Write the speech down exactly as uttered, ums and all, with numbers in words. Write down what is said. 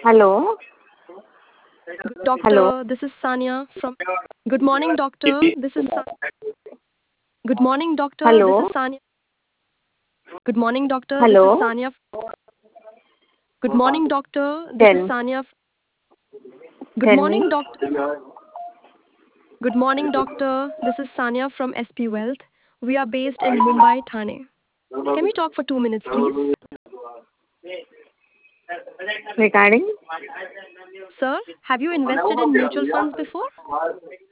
Hello. Hello. Doctor, this is Sania from. Good morning, doctor. This is Sa- Good morning, doctor. This is Hello. Sania. Good morning, doctor. This is Hello. Sania. Good morning, doctor. This is Ten. Sania. Good Tell me. morning, doctor. Good morning, doctor. This is Sania from S P Wealth. We are based in Mumbai, Thane. Can we talk for two minutes, please? Regarding? Sir, have you invested in mutual funds before?